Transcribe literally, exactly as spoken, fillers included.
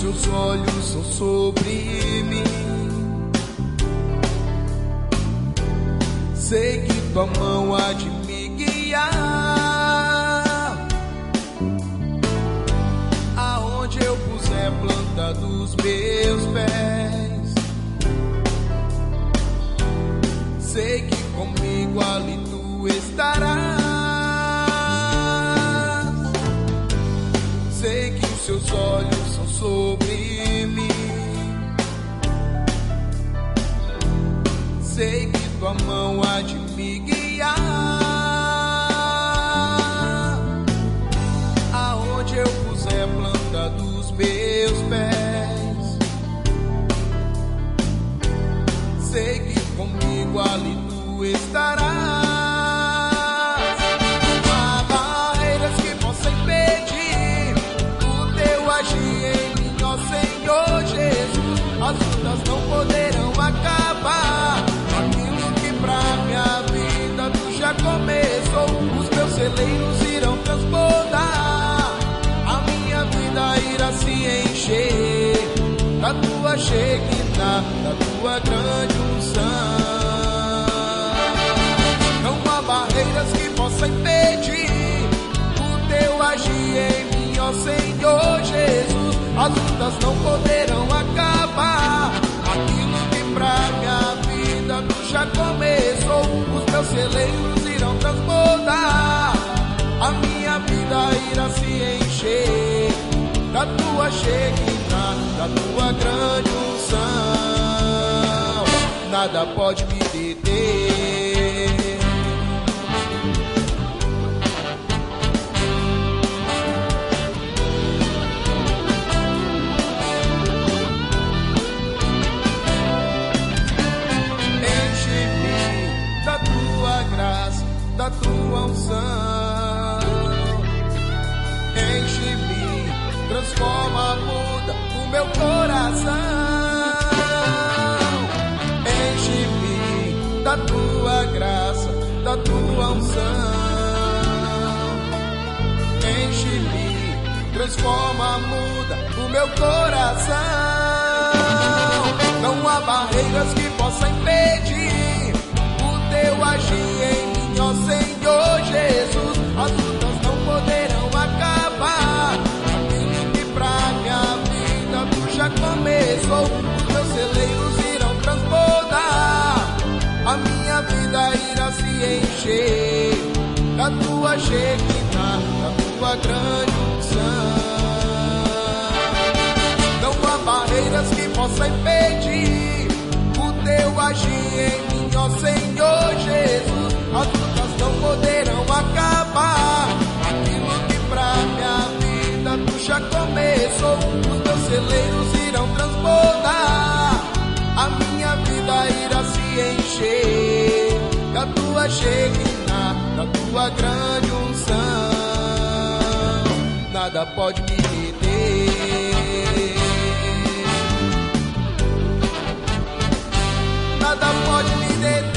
teus olhos são sobre mim. Sei que tua mão há de me guiar. Aonde eu puser planta dos meus pés, sei que comigo ali tu estarás. Sei que os seus olhos são sobre mim. Sei que tua mão há de me guiar. Aonde eu puser planta dos meus pés, sei que comigo ali tu estarás. As lutas não poderão acabar. Aquilo que pra minha vida tu já começou, os meus celeiros irão transbordar. A minha vida irá se encher da tua Shekinah, da tua grande unção. Não há barreiras que possam impedir o teu agir em mim, ó Senhor Jesus. As lutas não poderão acabar. Aquilo que pra minha vida tu já começou, os meus celeiros irão transbordar. A minha vida irá se encher da tua Shekinah, da tua grande unção. Nada pode me deter. Da tua unção, enche-me, transforma, muda o meu coração. Enche-me da tua graça, da tua unção. Enche-me, transforma, muda o meu coração. Não há barreiras que possam impedir o teu agir em mim, ó Senhor Jesus. As lutas não poderão acabar. Aquilo que pra minha vida tu já começou, os meus celeiros irão transbordar. A minha vida irá se encher da tua Shekinah, da tua grande unção. Não há barreiras que possam impedir o teu agir em mim, ó Senhor Jesus. As lutas não poderão acabar. Aquilo que pra minha vida tu já começou, os meus celeiros irão transbordar. A minha vida irá se encher da tua Shekinah, da tua grande unção. Nada pode me deter. Nada pode me deter.